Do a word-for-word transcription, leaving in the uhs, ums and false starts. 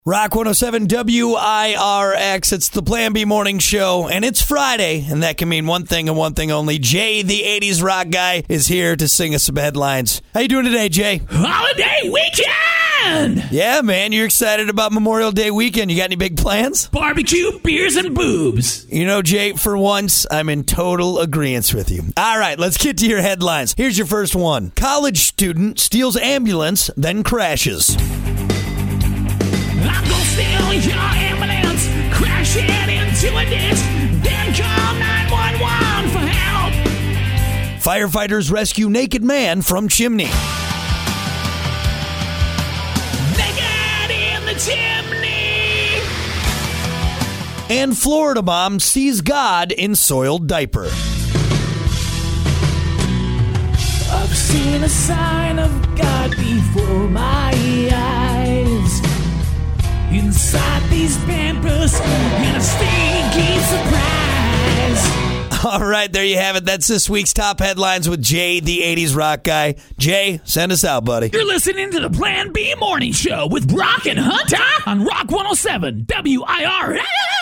Rock one oh seven W I R X. It's the Plan B Morning Show, and it's Friday, and that can mean one thing and one thing only. Jay, the eighties rock guy, is here to sing us some headlines. How you doing today, Jay? Holiday weekend! Yeah, man, you're excited about Memorial Day weekend. You got any big plans? Barbecue, beers, and boobs. You know, Jay, for once, I'm in total agreement with you. All right, let's get to your headlines. Here's your first one. College student steals ambulance, then crashes. I'm gonna steal your ambulance, crash it into a ditch, then call nine one one for help. Firefighters rescue naked man from chimney. Naked in the chimney. And Florida mom sees God in soiled diaper. I've seen a sign of God before my eyes. Inside these pampers, and a stinky surprise. All right, there you have it. That's this week's top headlines with Jay, the eighties rock guy. Jay, send us out, buddy. You're listening to the Plan B Morning Show with Brock and Hunter on Rock one oh seven W I R X.